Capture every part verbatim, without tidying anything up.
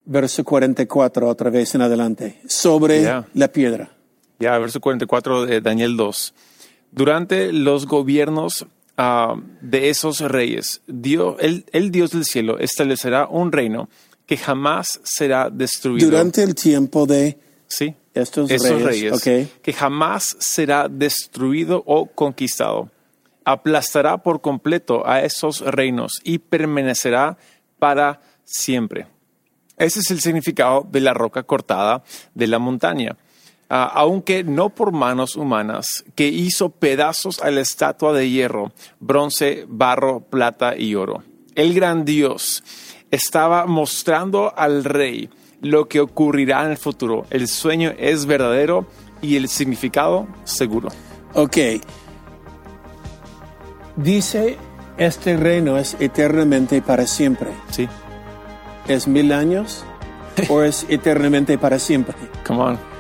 verso cuarenta y cuatro, otra vez en adelante, sobre yeah. la piedra. Ya, yeah, verso cuarenta y cuatro de Daniel dos. Durante los gobiernos uh, de esos reyes, Dios, el, el Dios del cielo establecerá un reino que jamás será destruido. Durante el tiempo de sí, estos esos reyes, reyes okay. que jamás será destruido o conquistado. Aplastará por completo a esos reinos y permanecerá para siempre. Ese es el significado de la roca cortada de la montaña. Uh, aunque no por manos humanas, que hizo pedazos a la estatua de hierro, bronce, barro, plata y oro. El gran Dios estaba mostrando al rey lo que ocurrirá en el futuro. El sueño es verdadero y el significado seguro. Ok. Dice, este reino es eternamente para siempre. Sí. ¿Es mil años o es eternamente para siempre? Come on.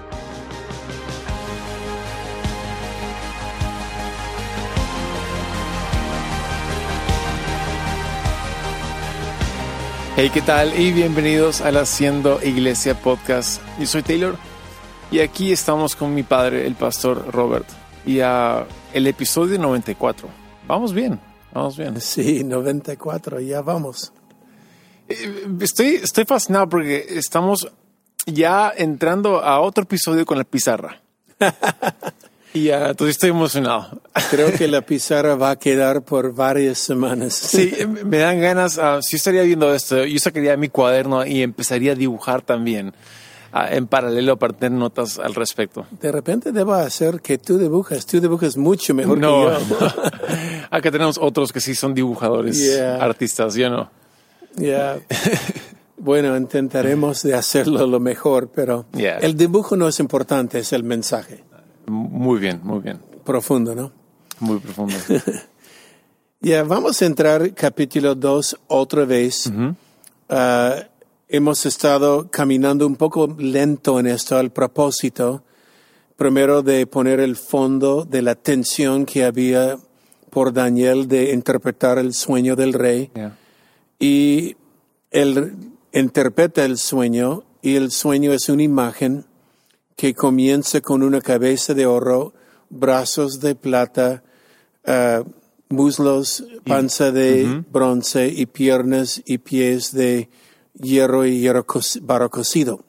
Hey, ¿qué tal? Y bienvenidos al Haciendo Iglesia Podcast. Yo soy Taylor y aquí estamos con mi padre, el pastor Robert, y a el episodio noventa y cuatro. Vamos bien, vamos bien. Sí, noventa y cuatro, ya vamos. Estoy, estoy fascinado porque estamos ya entrando a otro episodio con la pizarra. Y uh, entonces estoy emocionado. Creo que la pizarra va a quedar por varias semanas. Sí, me dan ganas. Uh, si yo estaría viendo esto, yo sacaría mi cuaderno y empezaría a dibujar también uh, en paralelo para tener notas al respecto. De repente deba hacer que tú dibujas. Tú dibujas mucho mejor no, que yo. No. Acá tenemos otros que sí son dibujadores, yeah. artistas, yo no. Ya. Yeah. Bueno, intentaremos de hacerlo lo mejor, pero yeah. el dibujo no es importante, es el mensaje. Muy bien, muy bien. Profundo, ¿no? Muy profundo. Ya, yeah, vamos a entrar capítulo dos otra vez. Uh-huh. Uh, hemos estado caminando un poco lento en esto al propósito. Primero de poner el fondo de la tensión que había por Daniel de interpretar el sueño del rey. Yeah. Y él interpreta el sueño y el sueño es una imagen que comienza con una cabeza de oro, brazos de plata, uh, muslos, panza de uh-huh. bronce y piernas y pies de hierro y hierro co- barro cocido.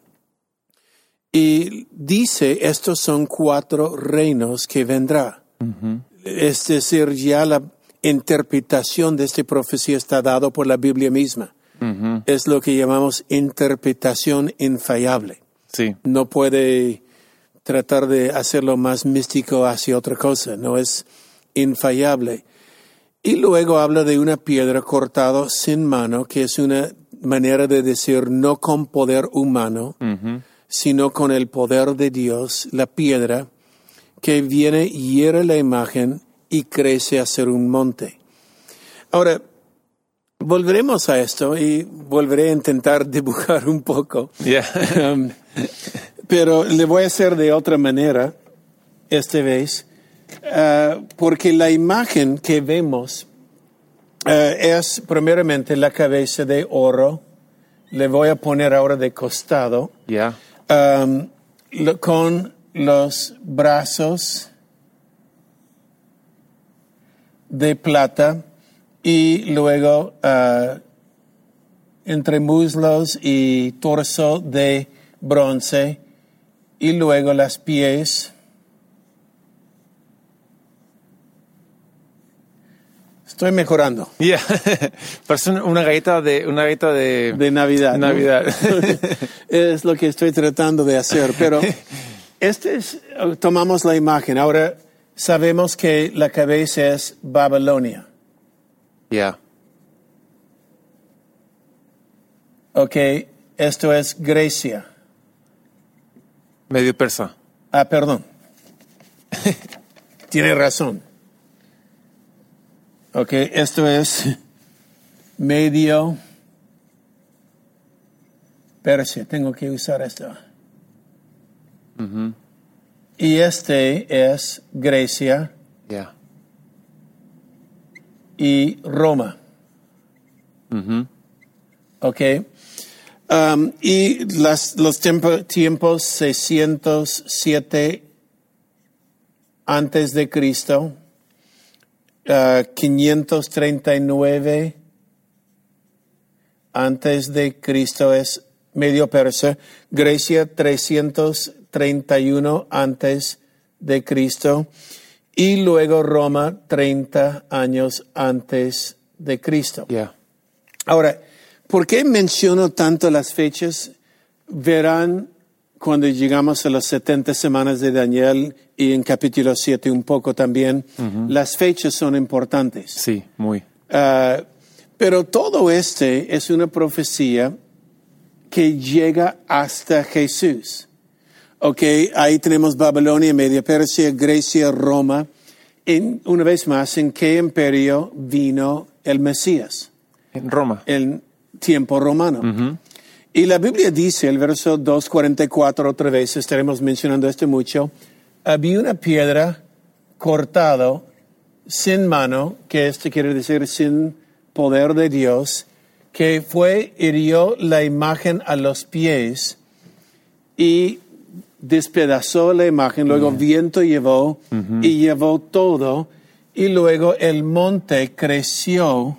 Y dice, estos son cuatro reinos que vendrá. Uh-huh. Es decir, ya la interpretación de esta profecía está dado por la Biblia misma. Uh-huh. Es lo que llamamos interpretación infalible. Sí. No puede tratar de hacerlo más místico hacia otra cosa, no es infalible. Y luego habla de una piedra cortada sin mano, que es una manera de decir no con poder humano, uh-huh. sino con el poder de Dios, la piedra que viene, hiere la imagen y crece a ser un monte. Ahora, volveremos a esto y volveré a intentar dibujar un poco. Yeah. um, pero le voy a hacer de otra manera esta vez, uh, porque la imagen que vemos uh, es primeramente la cabeza de oro. Le voy a poner ahora de costado. Yeah. Um, lo, con los brazos de plata. Y luego, uh, entre muslos y torso de bronce. Y luego las pies. Estoy mejorando. Yeah. Parece una galleta de, una galleta de, de Navidad. Navidad. ¿No? Es lo que estoy tratando de hacer. Pero este es, tomamos la imagen. Ahora sabemos que la cabeza es Babilonia. Yeah. Ok, esto es Grecia. Medio persa. Ah, perdón. Tiene razón. Ok, esto es medio Persia. Tengo que usar esto. Uh-huh. Y este es Grecia. Yeah. Y Roma. Uh-huh. Ok. Um, y las, los tiempo, tiempos seiscientos siete antes de Cristo, uh, quinientos treinta y nueve antes de Cristo es Medio Persa, Grecia trescientos treinta y uno antes de Cristo y luego Roma treinta años antes de Cristo. Yeah. Ahora, ¿por qué menciono tanto las fechas? Verán cuando llegamos a las setenta semanas de Daniel y en capítulo siete un poco también, uh-huh. Las fechas son importantes. Sí, muy. Uh, pero todo este es una profecía que llega hasta Jesús. Ok, ahí tenemos Babilonia, Media Persia, Grecia, Roma. En, una vez más, ¿en qué imperio vino el Mesías? En Roma. En tiempo romano. Uh-huh. Y la Biblia dice, el verso dos cuarenta y cuatro, otra vez, estaremos mencionando esto mucho, había una piedra cortado sin mano, que esto quiere decir sin poder de Dios, que fue, hirió la imagen a los pies y despedazó la imagen, luego yeah. viento llevó uh-huh. y llevó todo, y luego el monte creció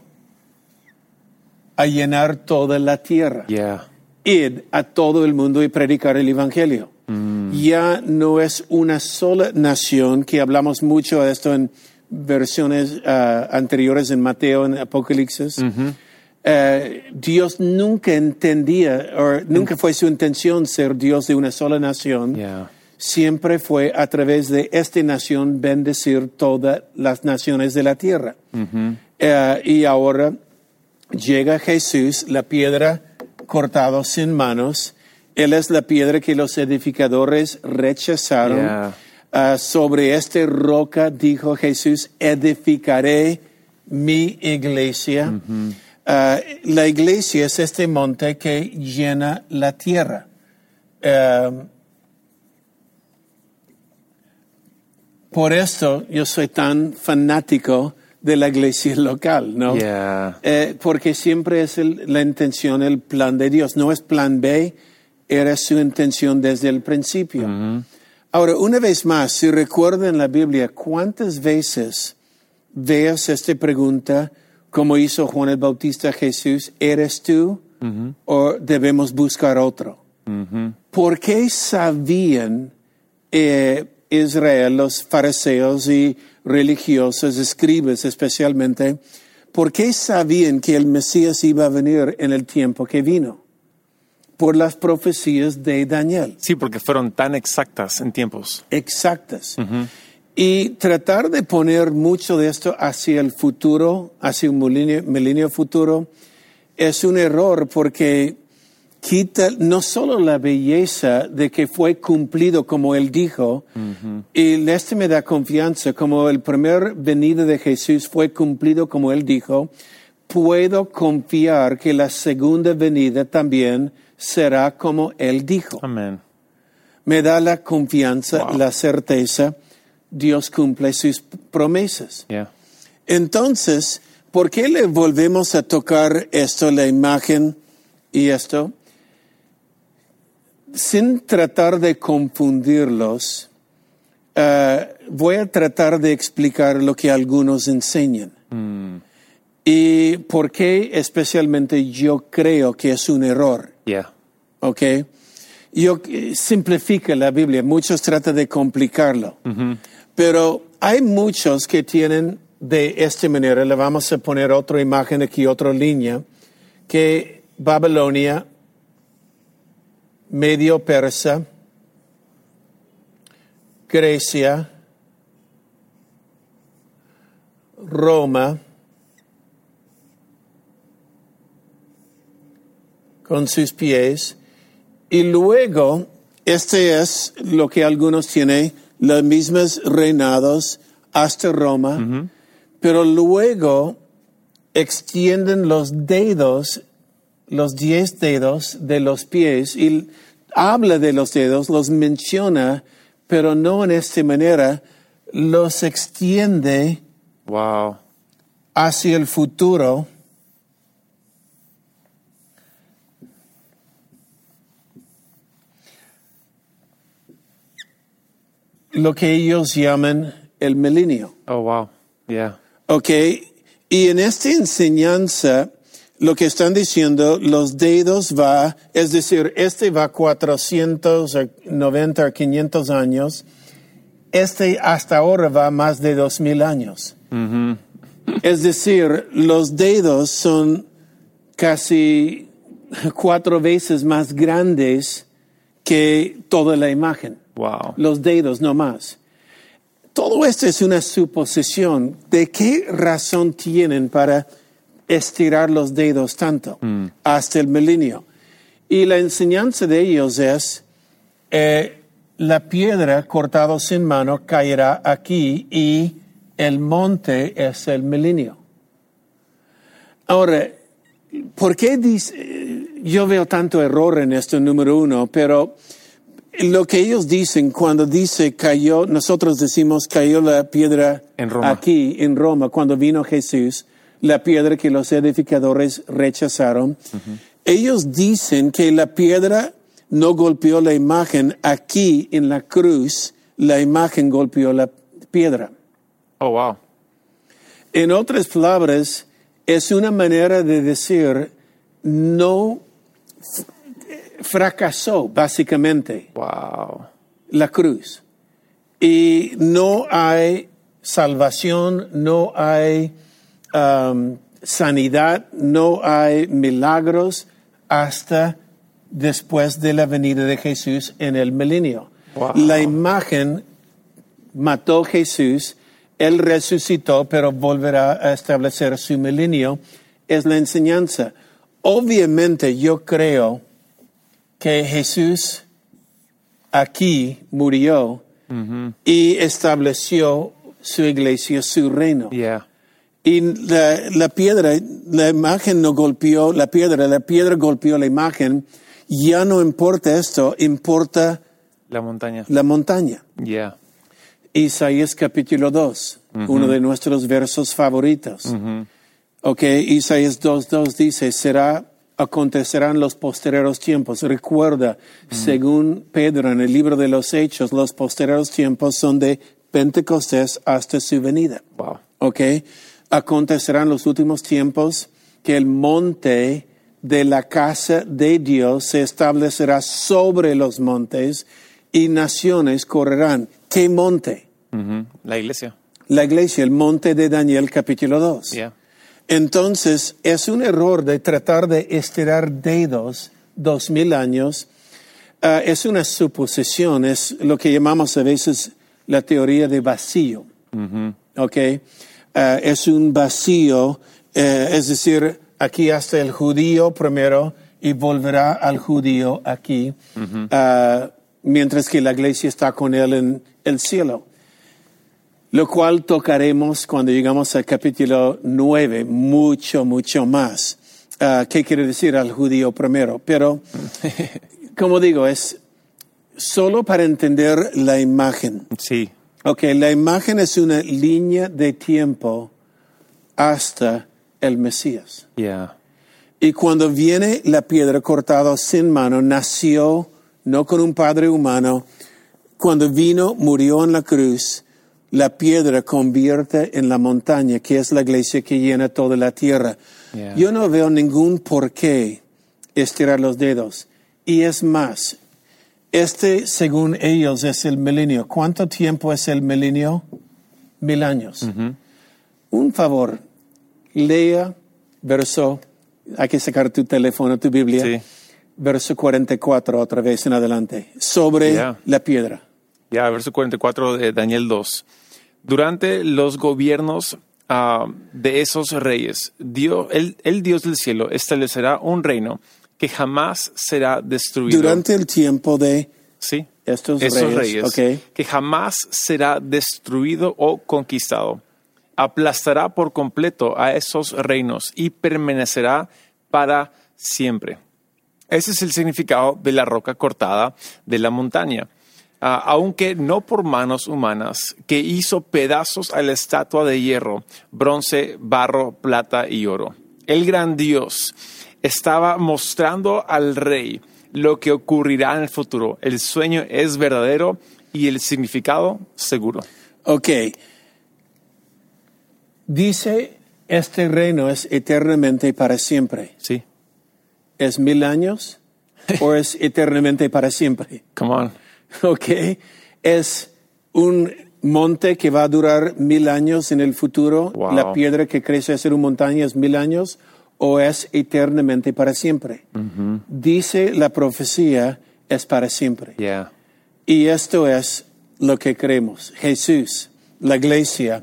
a llenar toda la tierra. Yeah. Id a todo el mundo y predicar el evangelio. Mm. Ya no es una sola nación, que hablamos mucho de esto en versiones uh, anteriores en Mateo, en Apocalipsis. Uh-huh. Uh, Dios nunca entendía, o nunca fue su intención ser Dios de una sola nación. Yeah. Siempre fue a través de esta nación bendecir todas las naciones de la tierra. Uh-huh. Uh, y ahora llega Jesús, la piedra cortada sin manos. Él es la piedra que los edificadores rechazaron. Yeah. Uh, sobre esta roca, dijo Jesús, edificaré mi iglesia. Uh-huh. Uh, la iglesia es este monte que llena la tierra. Uh, por esto yo soy tan fanático de la iglesia local, ¿no? Yeah. Eh, porque siempre es el, la intención, el plan de Dios. No es plan B, era su intención desde el principio. Uh-huh. Ahora, una vez más, si recuerdan la Biblia, ¿cuántas veces veas esta pregunta, como hizo Juan el Bautista a Jesús, ¿eres tú uh-huh. o debemos buscar otro? Uh-huh. ¿Por qué sabían eh, Israel, los fariseos y religiosos, escribas especialmente, por qué sabían que el Mesías iba a venir en el tiempo que vino? Por las profecías de Daniel. Sí, porque fueron tan exactas en tiempos. Exactas. Uh-huh. Y tratar de poner mucho de esto hacia el futuro, hacia un milenio, milenio futuro, es un error porque quita no solo la belleza de que fue cumplido como él dijo, uh-huh. y esto me da confianza, como el primer venida de Jesús fue cumplido como él dijo, puedo confiar que la segunda venida también será como él dijo. Amén. Me da la confianza, wow. la certeza, Dios cumple sus promesas. Yeah. Entonces, ¿por qué le volvemos a tocar esto, la imagen y esto? Sin tratar de confundirlos, uh, voy a tratar de explicar lo que algunos enseñan. Mm. Y por qué especialmente yo creo que es un error. Yeah. ¿Ok? Yo simplifico la Biblia, muchos tratan de complicarlo. Uh-huh. Pero hay muchos que tienen de esta manera, le vamos a poner otra imagen aquí, otra línea, que Babilonia, Medio Persa, Grecia, Roma, con sus pies, y luego, este es lo que algunos tienen, los mismos reinados hasta Roma, uh-huh. pero luego extienden los dedos, los diez dedos de los pies, y habla de los dedos, los menciona, pero no en esta manera, los extiende wow. hacia el futuro. lo que ellos llaman el milenio. Oh, wow. Yeah. Ok, y en esta enseñanza, lo que están diciendo, los dedos va, es decir, este va cuatrocientos noventa o quinientos años, este hasta ahora va más de dos mil años. Mm-hmm. Es decir, los dedos son casi cuatro veces más grandes que toda la imagen. Wow. Los dedos no más. Todo esto es una suposición. ¿De qué razón tienen para estirar los dedos tanto mm. hasta el milenio? Y la enseñanza de ellos es, eh, la piedra cortada sin mano caerá aquí y el monte es el milenio. Ahora, ¿por qué dice? Yo veo tanto error en esto, número uno, pero lo que ellos dicen cuando dice cayó, nosotros decimos cayó la piedra en Roma. Aquí en Roma, cuando vino Jesús, la piedra que los edificadores rechazaron. Uh-huh. Ellos dicen que la piedra no golpeó la imagen aquí en la cruz, la imagen golpeó la piedra. Oh, wow. En otras palabras, es una manera de decir no fracasó, básicamente, wow, la cruz. Y no hay salvación, no hay um, sanidad, no hay milagros hasta después de la venida de Jesús en el milenio. Wow. La imagen mató a Jesús, Él resucitó, pero volverá a establecer su milenio. Es la enseñanza. Obviamente yo creo que Jesús aquí murió mm-hmm. y estableció su iglesia, su reino. Yeah. Y la, la piedra, la imagen no golpeó la piedra, la piedra golpeó la imagen. Ya no importa esto, importa la montaña. La montaña. Yeah. Isaías capítulo dos, mm-hmm. uno de nuestros versos favoritos. Mm-hmm. Ok, Isaías dos, dos dice, será, acontecerán los posteriores tiempos. Recuerda, mm-hmm. según Pedro en el libro de los Hechos, los posteriores tiempos son de Pentecostés hasta su venida. Wow. Ok, acontecerán los últimos tiempos que el monte de la casa de Dios se establecerá sobre los montes y naciones correrán. ¿Qué monte? Mm-hmm. La iglesia. La iglesia, el monte de Daniel capítulo dos. Yeah. Entonces, es un error de tratar de estirar dedos dos mil años. Uh, es una suposición, es lo que llamamos a veces la teoría de vacío. Mm-hmm. ¿Ok? Uh, es un vacío, uh, es decir, aquí hasta el judío primero y volverá al judío aquí, mm-hmm. uh, mientras que la iglesia está con él en el cielo. Lo cual tocaremos cuando llegamos al capítulo nueve, mucho, mucho más. Uh, ¿Qué quiere decir al judío primero? Pero, como digo, es solo para entender la imagen. Sí. Ok, la imagen es una línea de tiempo hasta el Mesías. Yeah. Y cuando viene la piedra cortada sin mano, nació no con un padre humano. Cuando vino, murió en la cruz. La piedra convierte en la montaña, que es la iglesia que llena toda la tierra. Yeah. Yo no veo ningún por qué estirar los dedos. Y es más, este, según ellos, es el milenio. ¿Cuánto tiempo es el milenio? Mil años. Mm-hmm. Un favor, lea verso, hay que sacar tu teléfono, tu Biblia, sí. verso cuarenta y cuatro, otra vez en adelante, sobre yeah. la piedra. Ya, yeah, verso cuarenta y cuatro de Daniel dos. Durante los gobiernos uh, de esos reyes, Dios, el, el Dios del cielo establecerá un reino que jamás será destruido. Durante el tiempo de sí, estos esos reyes, reyes okay. que jamás será destruido o conquistado. Aplastará por completo a esos reinos y permanecerá para siempre. Ese es el significado de la roca cortada de la montaña. Uh, aunque no por manos humanas, que hizo pedazos a la estatua de hierro, bronce, barro, plata y oro. El gran Dios estaba mostrando al rey lo que ocurrirá en el futuro. El sueño es verdadero y el significado seguro. Ok. Dice, este reino es eternamente para siempre. Sí. ¿Es mil años o es eternamente para siempre? Come on. Ok. ¿Es un monte que va a durar mil años en el futuro? Wow. ¿La piedra que crece a ser una montaña es mil años o es eternamente para siempre? Mm-hmm. Dice la profecía, es para siempre. Yeah. Y esto es lo que creemos. Jesús, la iglesia,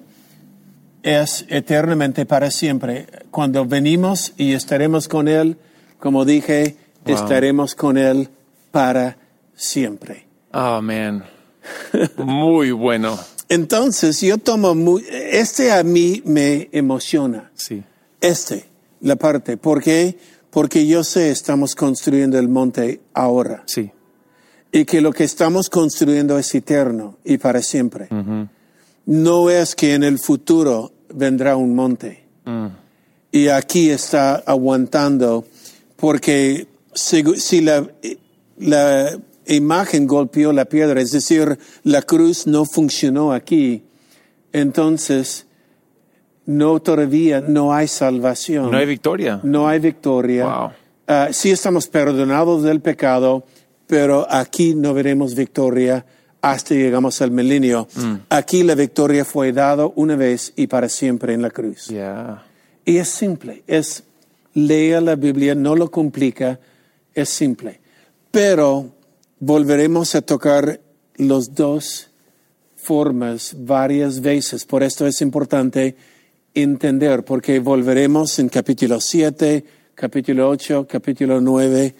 es eternamente para siempre. Cuando venimos y estaremos con Él, como dije, Wow. estaremos con Él para siempre. Oh, man. Muy bueno. Entonces, yo tomo muy, este a mí me emociona. Sí. Este, la parte. ¿Por qué? Porque yo sé, estamos construyendo el monte ahora. Sí. Y que lo que estamos construyendo es eterno y para siempre. Mm-hmm. No es que en el futuro vendrá un monte. Mm. Y aquí está aguantando, porque si, si la, la imagen golpeó la piedra, es decir, la cruz no funcionó aquí, entonces no todavía no hay salvación. No hay victoria. No hay victoria. Wow. Uh, sí estamos perdonados del pecado, pero aquí no veremos victoria hasta llegamos al milenio. Mm. Aquí la victoria fue dada una vez y para siempre en la cruz. Yeah. Y es simple, es lea la Biblia, no lo complica, es simple. Pero volveremos a tocar las dos formas varias veces. Por esto es importante entender, porque volveremos en capítulo siete, capítulo ocho, capítulo nueve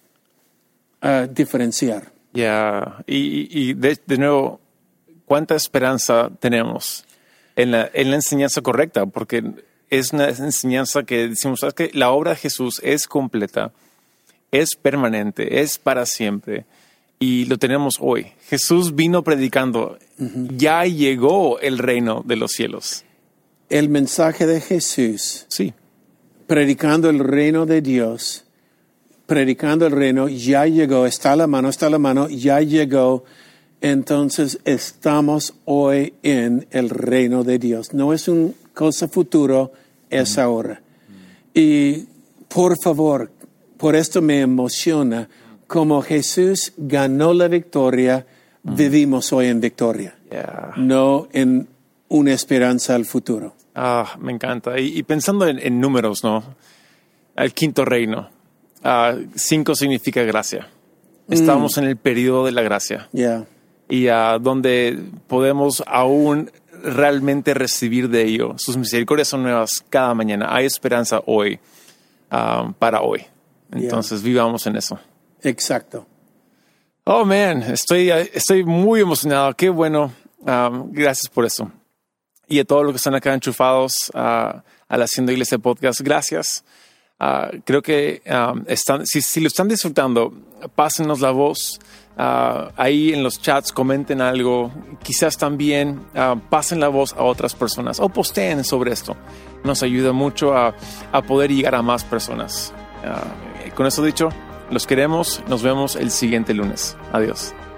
a diferenciar. Ya, yeah. y, y de, de nuevo, ¿cuánta esperanza tenemos en la, en la enseñanza correcta? Porque es una enseñanza que decimos, ¿sabes qué? La obra de Jesús es completa, es permanente, es para siempre, y lo tenemos hoy. Jesús vino predicando, uh-huh. Ya llegó el reino de los cielos. El mensaje de Jesús, sí, predicando el reino de Dios, predicando el reino, ya llegó, está a la mano, está a la mano, ya llegó. Entonces estamos hoy en el reino de Dios. No es una cosa futuro, es uh-huh. ahora. Uh-huh. Y por favor, por esto me emociona, como Jesús ganó la victoria, uh-huh. vivimos hoy en victoria, yeah. no en una esperanza al futuro. Ah, me encanta. Y, y pensando en, en números, ¿no? El quinto reino. Uh, cinco significa gracia. Estamos mm. en el periodo de la gracia. Yeah. Y uh, donde podemos aún realmente recibir de ello. Sus misericordias son nuevas cada mañana. Hay esperanza hoy, uh, para hoy. Entonces yeah. vivamos en eso. Exacto. Oh, man, estoy, estoy muy emocionado. Qué bueno. Um, gracias por eso. Y a todos los que están acá enchufados uh, a la Haciendo Iglesia Podcast, gracias. Uh, creo que um, están, si, si lo están disfrutando, pásenos la voz. Uh, ahí en los chats comenten algo. Quizás también uh, pasen la voz a otras personas o posteen sobre esto. Nos ayuda mucho a, a poder llegar a más personas. Uh, con eso dicho, los queremos. Nos vemos el siguiente lunes. Adiós.